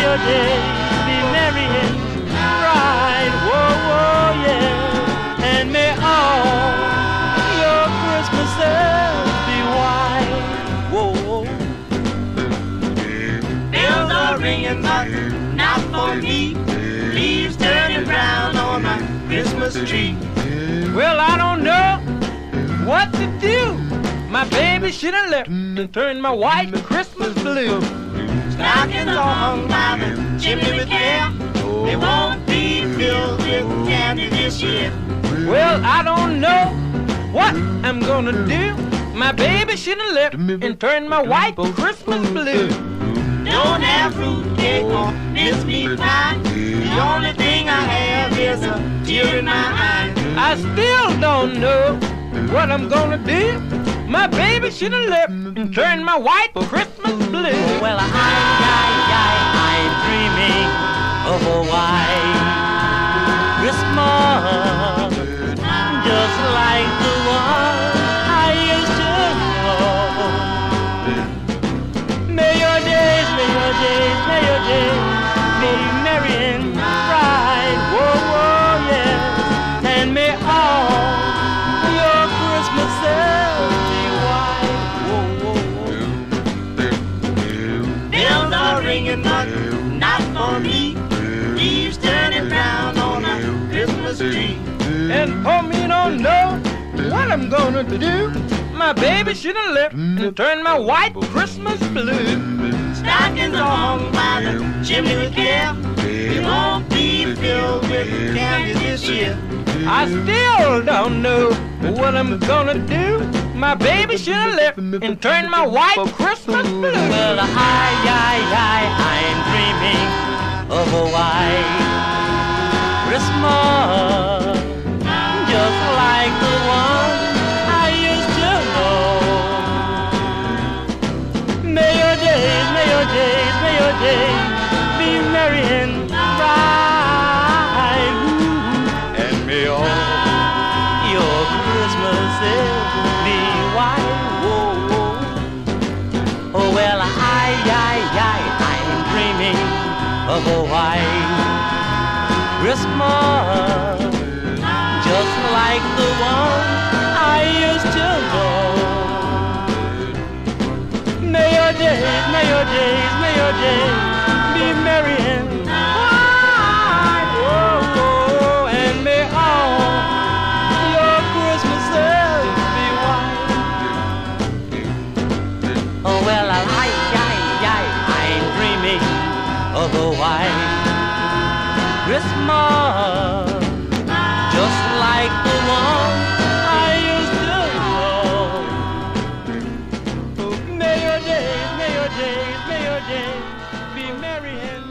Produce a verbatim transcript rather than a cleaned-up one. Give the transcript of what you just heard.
your days be merry and bright. Whoa, whoa, yeah. And may all your Christmases be white. Whoa, whoa. Bells are ringing, but not for me. Leaves turning brown on my Christmas tree. Well, I don't know what to do. My baby should have left and turned my white Christmas blue. Stockings are hung by the chimney with care. They won't be filled with candy this year. Well, I don't know what I'm gonna do. My baby should have left and turned my white Christmas blue. Don't have fruit cake or mincemeat pie. The only thing I have is a tear in my eye. I still don't know what I'm gonna do. My baby should have left and turned my white Christmas blue. Well, I, I, I, I'm dreaming of a white Christmas, just like the one I used to know. May your days, may your days, may your days be merry and bright. Whoa, whoa, yes, and may all your Christmases be white. Whoa, whoa, whoa. Bells are ringing, but not for me. Leaves turning brown on a Christmas tree. And for me don't know what I'm gonna do. My baby should have left and turned my white Christmas blue. Stockings are hung by the chimney with care. They won't be filled with candy this year. I still don't know what I'm gonna do. My baby should have left and turned my white Christmas blue. Well, I, I, I, I'm dreaming of a white Christmas, just like the one I used to know. May your days, may your days, may your days be merry and bright. And may all your Christmases be white. Whoa, whoa. Oh, well, I, I, I, I'm dreaming of a white Christmas, just like the one I used to know. May your days, may your days, may your days be merry and bright. Whoa, whoa. And may all your Christmases be white. Oh, well, I, I, I, I'm dreaming of a white Christmas, just like the one I used to know. May your days, may your days, may your days be merry and